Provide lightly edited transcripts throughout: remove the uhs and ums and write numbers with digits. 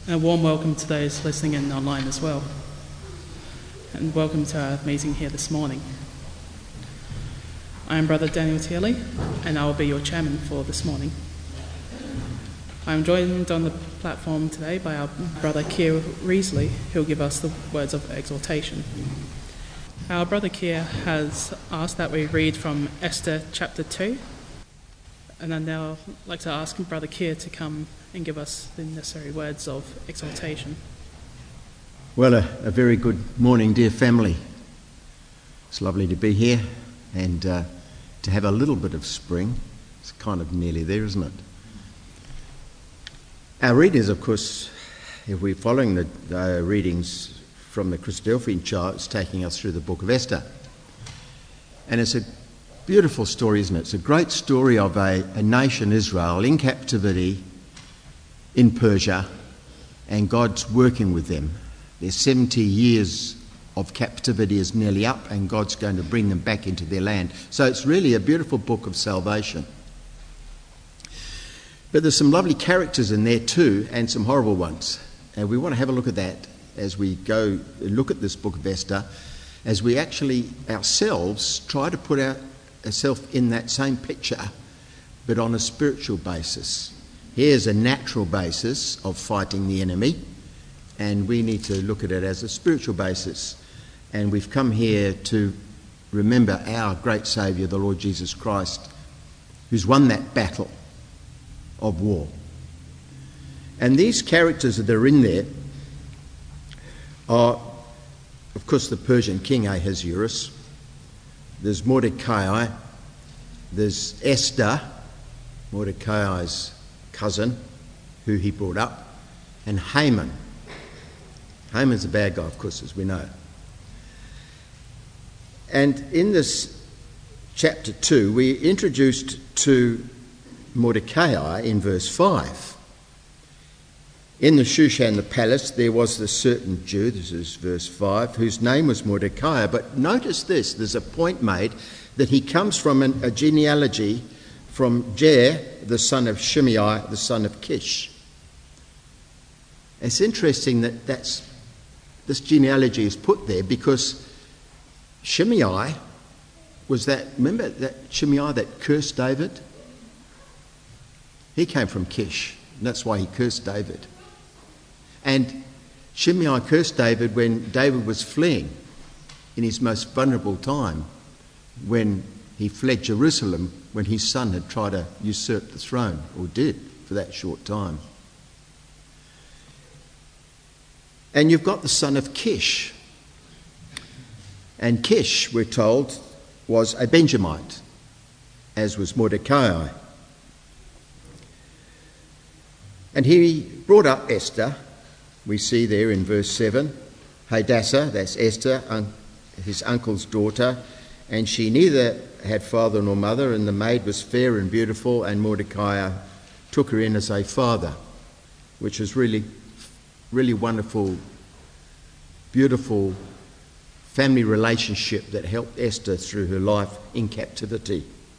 And a warm welcome to those listening in online as well. And welcome to our meeting here this morning. I am Brother Daniel Tierley, and I will be your chairman for this morning. I am joined on the platform today by our brother Keir Reesley, who will give us the words of exhortation. Our brother Keir has asked that we read from Esther chapter 2, and I'd now like to ask Brother Keir to come and give us the necessary words of exhortation. Well, a very good morning, dear family. It's lovely to be here and to have a little bit of spring. It's kind of nearly there, isn't it? Our readers, of course, if we're following the readings from the Christadelphian chart, it's taking us through the book of Esther. And it's a beautiful story, isn't it? It's a great story of a nation, Israel, in captivity in Persia, and God's working with them. Their 70 years of captivity is nearly up, and God's going to bring them back into their land. So it's really a beautiful book of salvation. But there's some lovely characters in there too, and some horrible ones. And we want to have a look at that as we go look at this book of Esther, as we actually ourselves try to put ourselves in that same picture, but on a spiritual basis. Here's a natural basis of fighting the enemy, and we need to look at it as a spiritual basis. And we've come here to remember our great Saviour, the Lord Jesus Christ, who's won that battle of war. And these characters that are in there are, of course, the Persian king Ahasuerus. There's Mordecai. There's Esther, Mordecai's cousin, who he brought up, and Haman. Haman's a bad guy, of course, as we know. And in this chapter 2, we're introduced to Mordecai in verse 5. In the Shushan, the palace, there was this certain Jew, this is verse 5, whose name was Mordecai. But notice this, there's a point made that he comes from a genealogy from Jair, the son of Shimei, the son of Kish. It's interesting that this genealogy is put there because Shimei was remember that Shimei that cursed David? He came from Kish, and that's why he cursed David. And Shimei cursed David when David was fleeing in his most vulnerable time, when he fled Jerusalem, when his son had tried to usurp the throne, or did for that short time. And you've got the son of Kish. And Kish, we're told, was a Benjamite, as was Mordecai. And he brought up Esther, we see there in verse 7, Hadassah, that's Esther, his uncle's daughter, and she neither had father nor mother, and the maid was fair and beautiful, and Mordecai took her in as a father, which is really, really wonderful, beautiful family relationship that helped Esther through her life in captivity.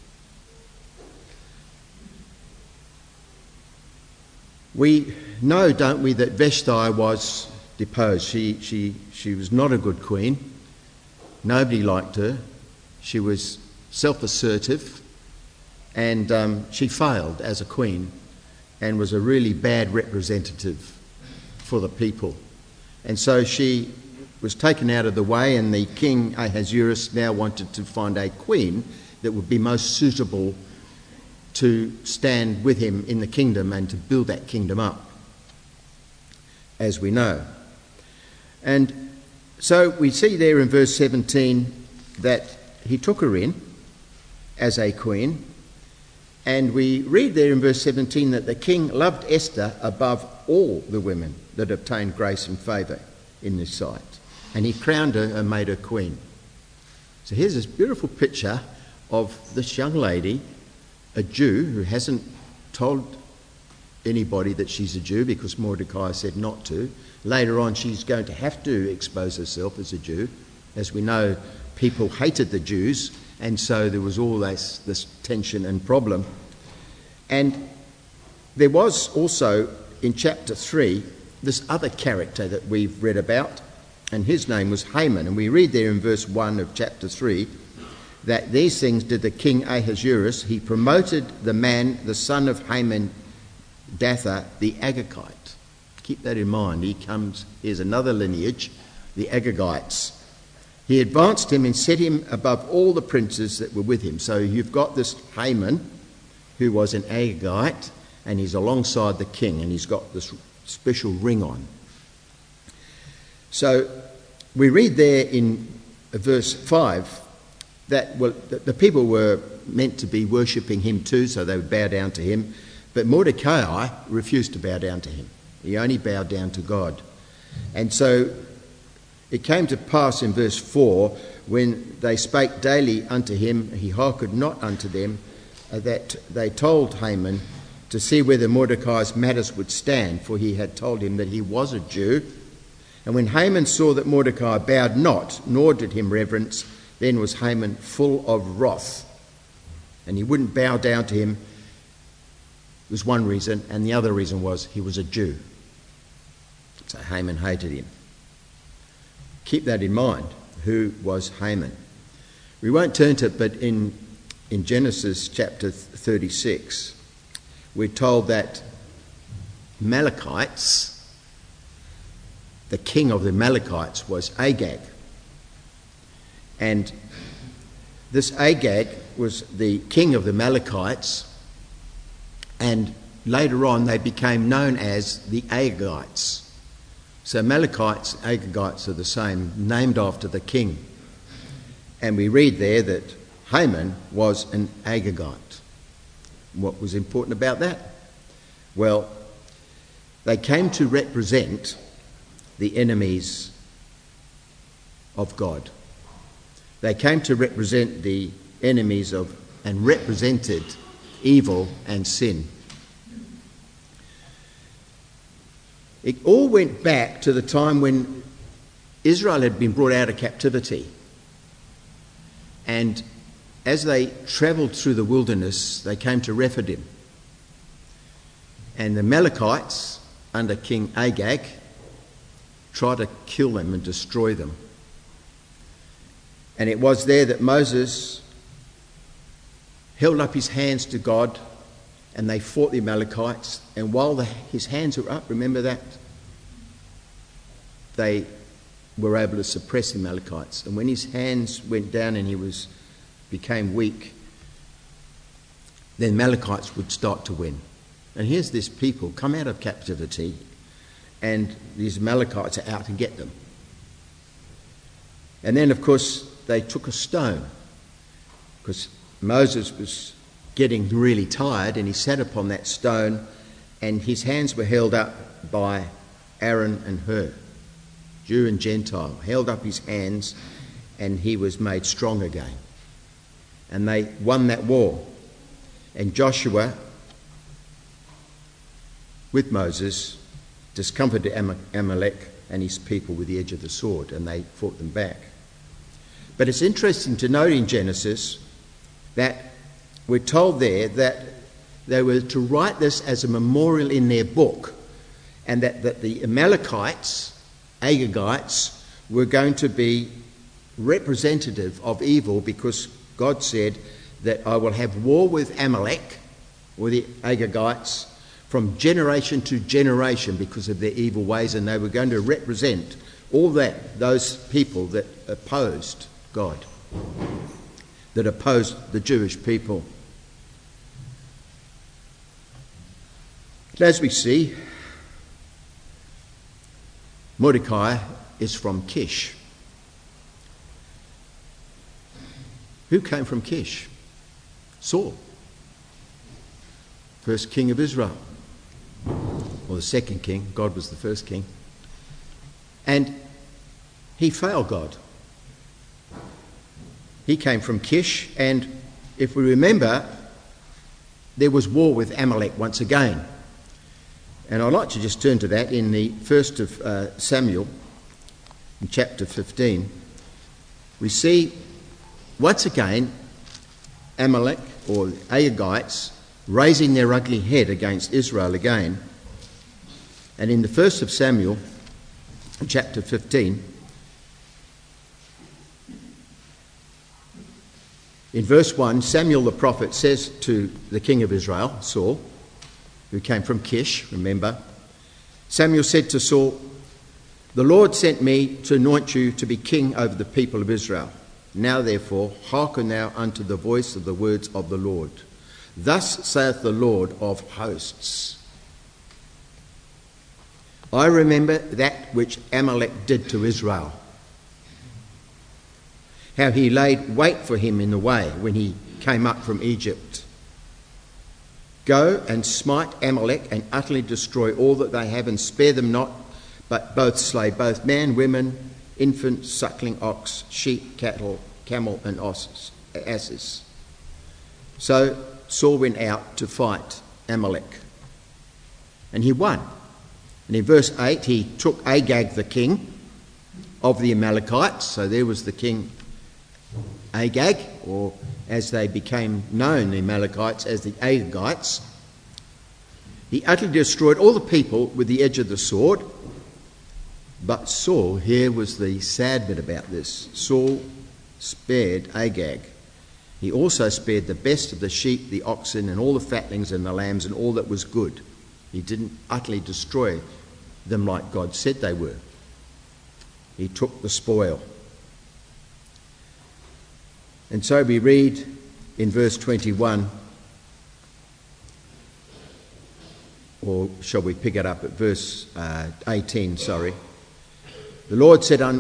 We know, don't we, that Vashti was deposed. She was not a good queen. Nobody liked her. She was self-assertive, and she failed as a queen and was a really bad representative for the people. And so she was taken out of the way, and the king Ahasuerus now wanted to find a queen that would be most suitable to stand with him in the kingdom and to build that kingdom up, as we know. And so we see there in verse 17 that he took her in as a queen, and we read there in verse 17 that the king loved Esther above all the women that obtained grace and favour in his sight, and he crowned her and made her queen. So here's this beautiful picture of this young lady, a Jew who hasn't told anybody that she's a Jew because Mordecai said not to. Later on, she's going to have to expose herself as a Jew. As we know, people hated the Jews, and so there was all this tension and problem. And there was also, in chapter 3, this other character that we've read about, and his name was Haman. And we read there in verse 1 of chapter 3 that these things did the king Ahasuerus. He promoted the man, the son of Haman, Datha, the Agagite. Keep that in mind. Here's another lineage, the Agagites. He advanced him and set him above all the princes that were with him. So you've got this Haman, who was an Agagite, and he's alongside the king, and he's got this special ring on. So we read there in verse 5 that the people were meant to be worshipping him too, so they would bow down to him. But Mordecai refused to bow down to him. He only bowed down to God. And so it came to pass in verse 4, when they spake daily unto him, he hearkened not unto them, that they told Haman to see whether Mordecai's matters would stand, for he had told him that he was a Jew. And when Haman saw that Mordecai bowed not, nor did him reverence, then was Haman full of wrath. And he wouldn't bow down to him. It was one reason, and the other reason was he was a Jew. So Haman hated him. Keep that in mind. Who was Haman? We won't turn to it, but in Genesis chapter 36, we're told that Amalekites, the king of the Amalekites was Agag. And this Agag was the king of the Amalekites, and later on they became known as the Agagites. So Amalekites, Agagites are the same, named after the king. And we read there that Haman was an Agagite. What was important about that? Well, they came to represent the enemies of God. They came to represent the enemies of, and represented evil and sin. It all went back to the time when Israel had been brought out of captivity. And as they travelled through the wilderness, they came to Rephidim. And the Amalekites, under King Agag, tried to kill them and destroy them. And it was there that Moses held up his hands to God, and they fought the Amalekites. And while his hands were up, remember that? They were able to suppress the Amalekites. And when his hands went down and he became weak, then Amalekites would start to win. And here's this people come out of captivity, and these Amalekites are out to get them. And then, of course, they took a stone, because Moses was getting really tired, and he sat upon that stone, and his hands were held up by Aaron and Hur, Jew and Gentile, held up his hands, and he was made strong again. And they won that war. And Joshua, with Moses, discomfited Amalek and his people with the edge of the sword, and they fought them back. But it's interesting to note in Genesis that we're told there that they were to write this as a memorial in their book, and that the Amalekites, Agagites, were going to be representative of evil, because God said that I will have war with Amalek, or the Agagites, from generation to generation because of their evil ways, and they were going to represent all those people that opposed God, that opposed the Jewish people. As we see, Mordecai is from Kish. Who came from Kish? Saul, first king of Israel, or the second king. God was the first king. And he failed God. He came from Kish, and if we remember, there was war with Amalek once again. And I'd like to just turn to that in the first of Samuel, in chapter 15. We see once again Amalek, or the Agagites, raising their ugly head against Israel again. And in the 1st of Samuel, chapter 15, in verse 1, Samuel the prophet says to the king of Israel, Saul, who came from Kish, remember, Samuel said to Saul, "The Lord sent me to anoint you to be king over the people of Israel. Now therefore, hearken thou unto the voice of the words of the Lord. Thus saith the Lord of hosts, I remember that which Amalek did to Israel, how he laid wait for him in the way when he came up from Egypt. Go and smite Amalek and utterly destroy all that they have, and spare them not, but both slay both man, women, infant, suckling ox, sheep, cattle, camel and asses." So Saul went out to fight Amalek, and he won. And in verse 8, he took Agag the king of the Amalekites. So there was the king Agag, or as they became known, the Amalekites, as the Agagites. He utterly destroyed all the people with the edge of the sword. But Saul, here was the sad bit about this, Saul spared Agag. He also spared the best of the sheep, the oxen, and all the fatlings and the lambs, and all that was good. He didn't utterly destroy them like God said they were. He took the spoil. And so we read in verse 21, or shall we pick it up at verse 18, sorry. The Lord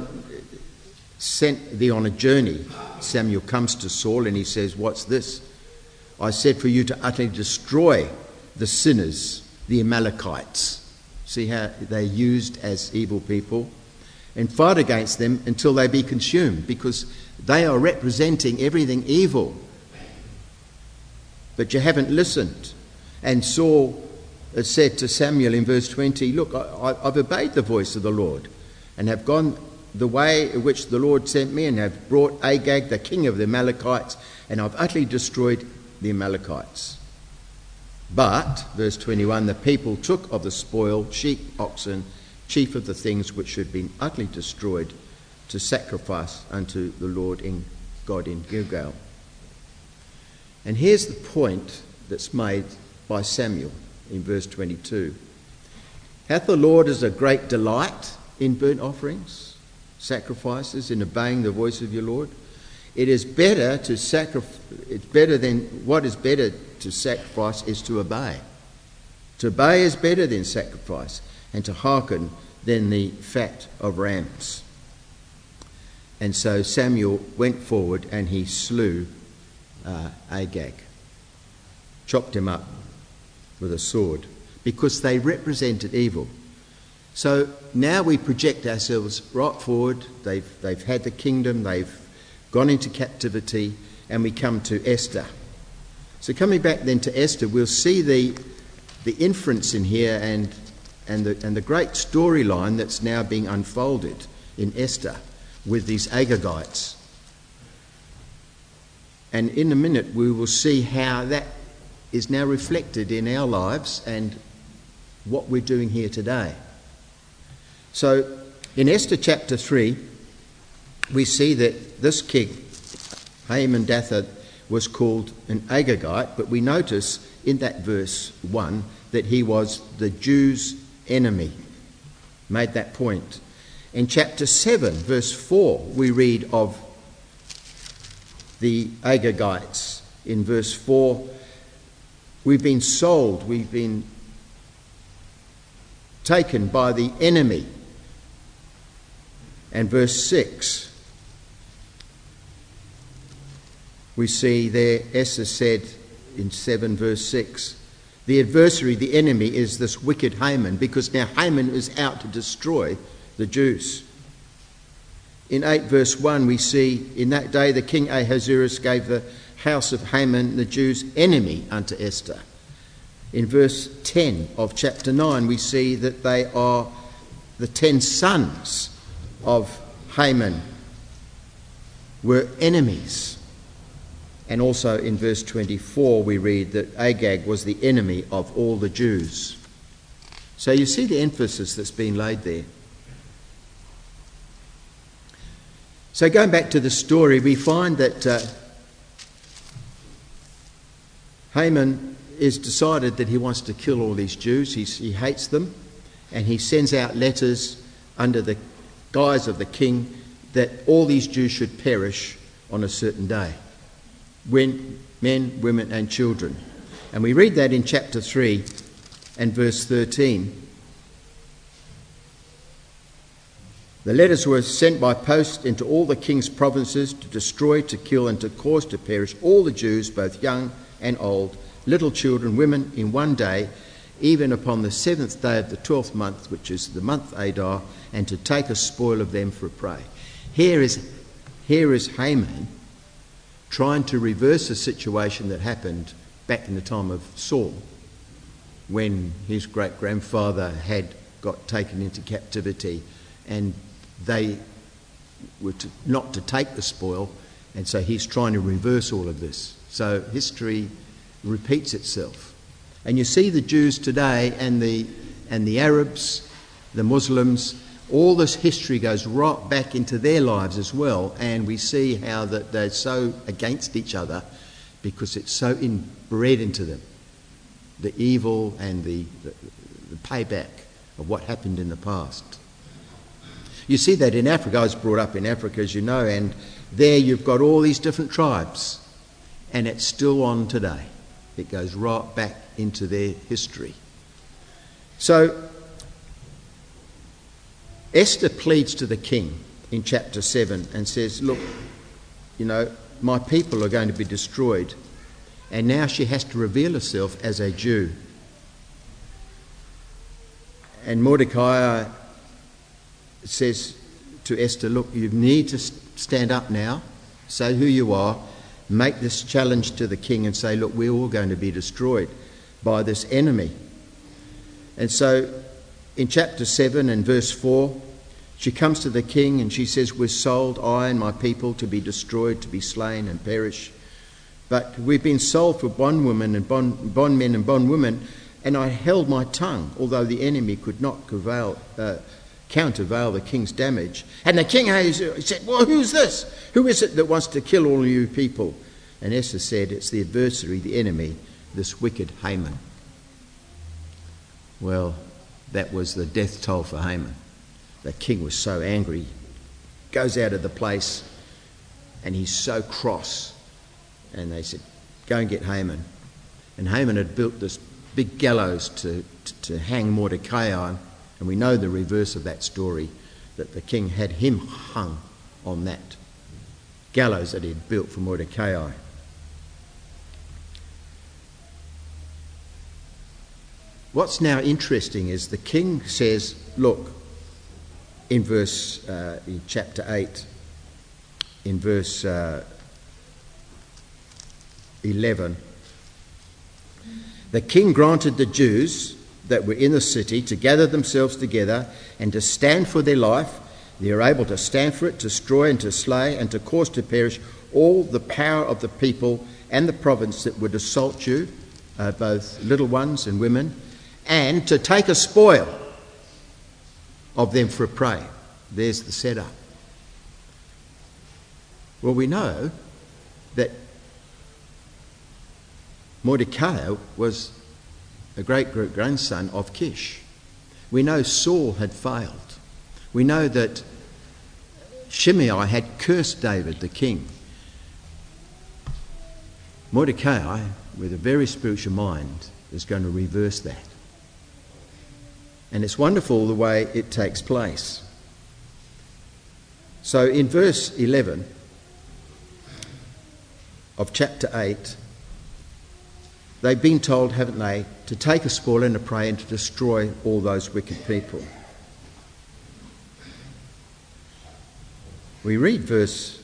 sent thee on a journey. Samuel comes to Saul and he says, "What's this? I said for you to utterly destroy the sinners, the Amalekites." See how they're used as evil people, and fight against them until they be consumed, because they are representing everything evil. But you haven't listened. And Saul said to Samuel in verse 20, "Look, I've obeyed the voice of the Lord, and have gone the way in which the Lord sent me, and have brought Agag, the king of the Amalekites, and I've utterly destroyed the Amalekites." But, verse 21, the people took of the spoil sheep, oxen, chief of the things which should be utterly destroyed, to sacrifice unto the Lord in God in Gilgal. And here's the point that's made by Samuel in verse 22. "Hath the Lord as a great delight in burnt offerings, sacrifices, in obeying the voice of your Lord? It is better to what is better to sacrifice is to obey. To obey is better than sacrifice, and to hearken than the fat of rams." And so Samuel went forward and he slew Agag, chopped him up with a sword, because they represented evil. So now we project ourselves right forward. They've had the kingdom, they've gone into captivity, and we come to Esther. So coming back then to Esther, we'll see the inference in here and the great storyline that's now being unfolded in Esther with these Agagites. And in a minute we will see how that is now reflected in our lives and what we're doing here today. So in Esther chapter 3, we see that this king, Hammedatha, was called an Agagite, but we notice in that verse 1 that he was the Jews' enemy. Made that point. In chapter 7, verse 4, we read of the Agagites. In verse 4, we've been sold, we've been taken by the enemy. And verse 6, we see there, Esther said in 7 verse 6, the adversary, the enemy, is this wicked Haman, because now Haman is out to destroy the Jews. In 8 verse 1 we see, in that day the king Ahasuerus gave the house of Haman, the Jews' enemy, unto Esther. In verse 10 of chapter 9 we see that they are the 10 sons of Haman were enemies. And also in verse 24 we read that Agag was the enemy of all the Jews. So you see the emphasis that's been laid there. So going back to the story, we find that Haman has decided that he wants to kill all these Jews. He hates them, and he sends out letters under the guise of the king that all these Jews should perish on a certain day. Men, women and children. And we read that in chapter 3 and verse 13. The letters were sent by post into all the king's provinces to destroy, to kill and to cause to perish all the Jews, both young and old, little children, women, in one day, even upon the 7th day of the 12th month, which is the month Adar, and to take a spoil of them for a prey. Here is Haman trying to reverse a situation that happened back in the time of Saul, when his great-grandfather had got taken into captivity and they were not to take the spoil, and so he's trying to reverse all of this. So history repeats itself. And you see the Jews today and the Arabs, the Muslims, all this history goes right back into their lives as well, and we see how that they're so against each other because it's so inbred into them, the evil and the payback of what happened in the past. You see that in Africa. I was brought up in Africa, as you know, and there you've got all these different tribes, and it's still on today. It goes right back into their history. So Esther pleads to the king in chapter 7 and says, look, my people are going to be destroyed. And now she has to reveal herself as a Jew. And Mordecai says to Esther, look, you need to stand up now, say who you are, make this challenge to the king and say, look, we're all going to be destroyed by this enemy. And so in chapter 7 and verse 4, she comes to the king and she says, we're sold, I and my people, to be destroyed, to be slain and perish. But we've been sold for bondwomen and bondmen and bondwomen, and I held my tongue, although the enemy could not countervail the king's damage. And the king said, well, who's this? Who is it that wants to kill all you people? And Esther said, it's the adversary, the enemy, this wicked Haman. Well, that was the death toll for Haman. The king was so angry, goes out of the place, and he's so cross. And they said, go and get Haman. And Haman had built this big gallows to hang Mordecai on. And we know the reverse of that story, that the king had him hung on that gallows that he had built for Mordecai. What's now interesting is the king says, look, in chapter 8, in verse 11, the king granted the Jews that were in the city to gather themselves together and to stand for their life. They are able to stand for it, to destroy and to slay and to cause to perish all the power of the people and the province that would assault you, both little ones and women, and to take a spoil of them for a prey. There's the setup. Well, we know that Mordecai was a great-grandson of Kish. We know Saul had failed. We know that Shimei had cursed David, the king. Mordecai, with a very spiritual mind, is going to reverse that. And it's wonderful the way it takes place. So in verse 11 of chapter 8, they've been told, haven't they, to take a spoil and a prey and to destroy all those wicked people. We read verse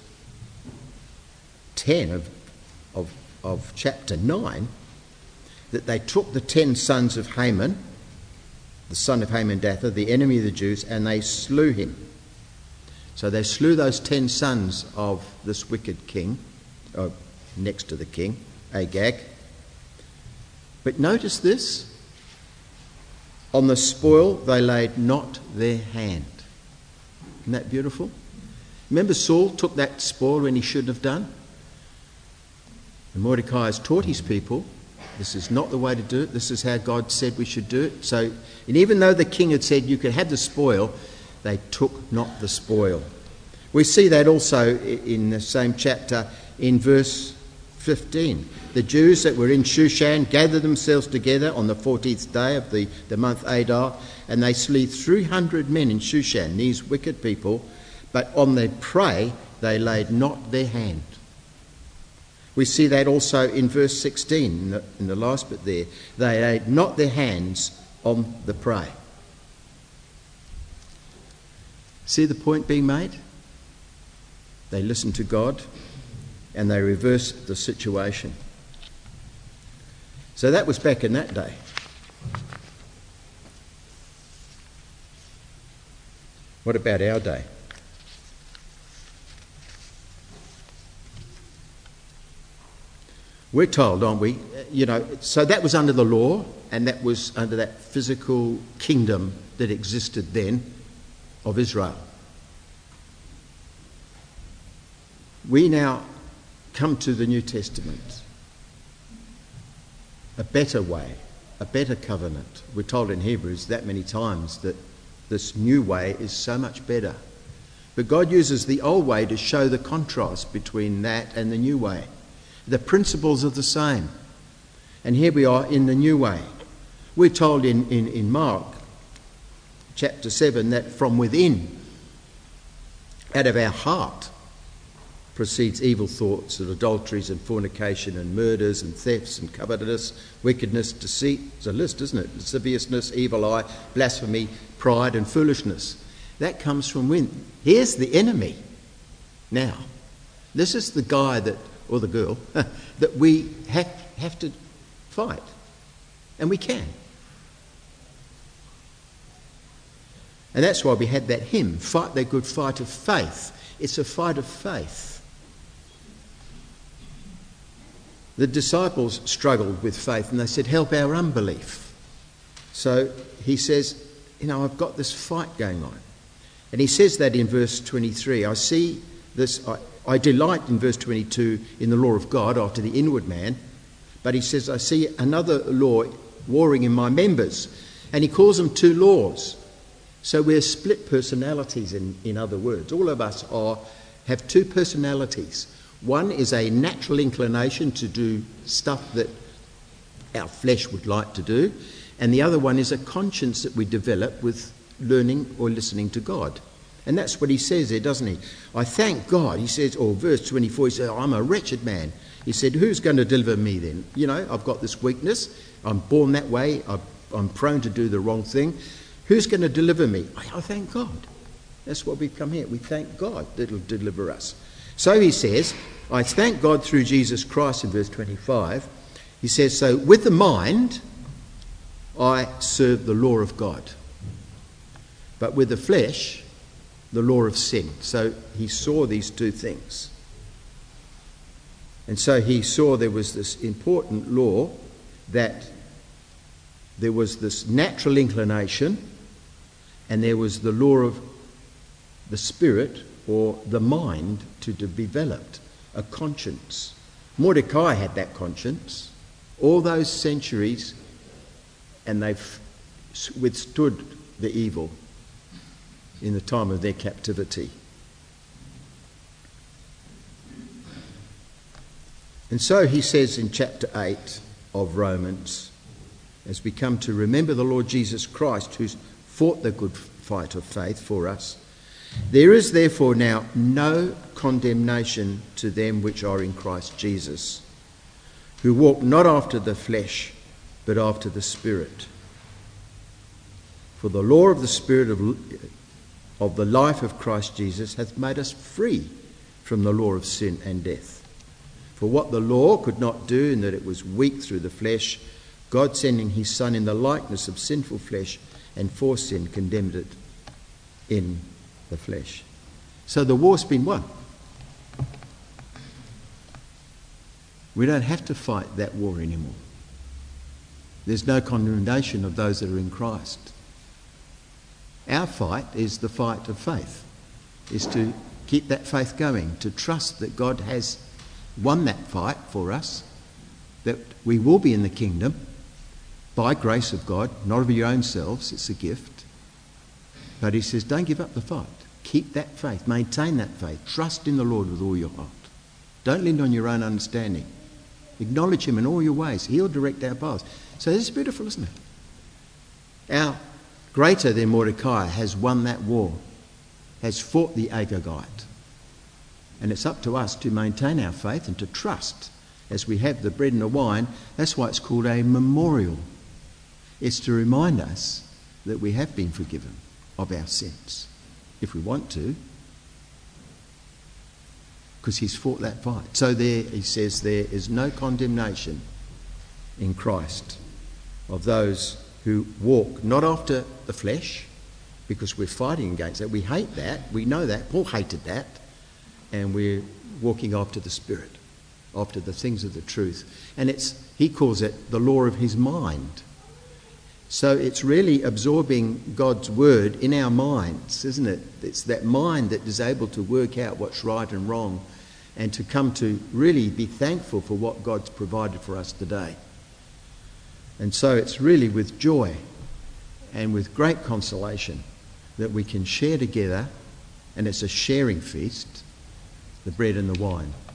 10 of chapter 9 that they took the 10 sons of Haman, the son of Hammedatha, the enemy of the Jews, and they slew him. So they slew those 10 sons of this wicked king, next to the king, Agag. But notice this. On the spoil they laid not their hand. Isn't that beautiful? Remember Saul took that spoil when he shouldn't have done? And Mordecai has taught his people, this is not the way to do it. This is how God said we should do it. So, and even though the king had said you could have the spoil, they took not the spoil. We see that also in the same chapter in verse 15. The Jews that were in Shushan gathered themselves together on the 14th day of the month Adar, and they slew 300 men in Shushan, these wicked people, but on their prey they laid not their hand. We see that also in verse 16, in the last bit there. They laid not their hands on the prey. See the point being made? They listened to God and they reversed the situation. So that was back in that day. What about our day? We're told, aren't we? So that was under the law, and that was under that physical kingdom that existed then of Israel. We now come to the New Testament, a better way, a better covenant. We're told in Hebrews that many times that this new way is so much better. But God uses the old way to show the contrast between that and the new way. The principles are the same. And here we are in the new way. We're told in Mark chapter 7 that from within, out of our heart, proceeds evil thoughts and adulteries and fornication and murders and thefts and covetousness, wickedness, deceit. It's a list, isn't it? Lasciviousness, evil eye, blasphemy, pride and foolishness. That comes from within. Here's the enemy. Now, this is the guy that, or the girl, that we have to fight. And we can. And that's why we had that hymn, Fight the Good Fight of Faith. It's a fight of faith. The disciples struggled with faith and they said, help our unbelief. So he says, I've got this fight going on. And he says that in verse 23. I see this, I delight in verse 22 in the law of God after the inward man. But he says, I see another law warring in my members. And he calls them two laws. So we're split personalities in other words. All of us have two personalities. One is a natural inclination to do stuff that our flesh would like to do. And the other one is a conscience that we develop with learning or listening to God. And that's what he says there, doesn't he? I thank God. He says, or verse 24, he says, I'm a wretched man. He said, who's going to deliver me then? I've got this weakness. I'm born that way. I'm prone to do the wrong thing. Who's going to deliver me? I thank God. That's what we've come here. We thank God that will deliver us. So he says, I thank God through Jesus Christ in verse 25. He says, so with the mind, I serve the law of God. But with the flesh, the law of sin. So he saw these two things. And so he saw there was this important law that there was this natural inclination and there was the law of the spirit or the mind to be developed, a conscience. Mordecai had that conscience all those centuries and they've withstood the evil in the time of their captivity. And so he says in chapter 8 of Romans, as we come to remember the Lord Jesus Christ, who's fought the good fight of faith for us, there is therefore now no condemnation to them which are in Christ Jesus, who walk not after the flesh, but after the Spirit. For the law of the Spirit of the life of Christ Jesus hath made us free from the law of sin and death. For what the law could not do, in that it was weak through the flesh, God sending his Son in the likeness of sinful flesh, and for sin condemned it in the flesh. So the war's been won. We don't have to fight that war anymore. There's no condemnation of those that are in Christ. Our fight is the fight of faith, is to keep that faith going, to trust that God has won that fight for us, that we will be in the kingdom by grace of God, not of your own selves, it's a gift. But he says, don't give up the fight. Keep that faith, maintain that faith, trust in the Lord with all your heart. Don't lean on your own understanding. Acknowledge him in all your ways. He'll direct our paths. So this is beautiful, isn't it? Our greater than Mordecai has won that war, has fought the Agagite. And it's up to us to maintain our faith and to trust as we have the bread and the wine. That's why it's called a memorial. It's to remind us that we have been forgiven of our sins, if we want to, because he's fought that fight. So there, he says, there is no condemnation in Christ of those who walk not after the flesh, because we're fighting against that. We hate that. We know that. Paul hated that. And we're walking after the Spirit, after the things of the truth. And he calls it the law of his mind. So it's really absorbing God's word in our minds, isn't it? It's that mind that is able to work out what's right and wrong and to come to really be thankful for what God's provided for us today. And so it's really with joy and with great consolation that we can share together, and it's a sharing feast, the bread and the wine.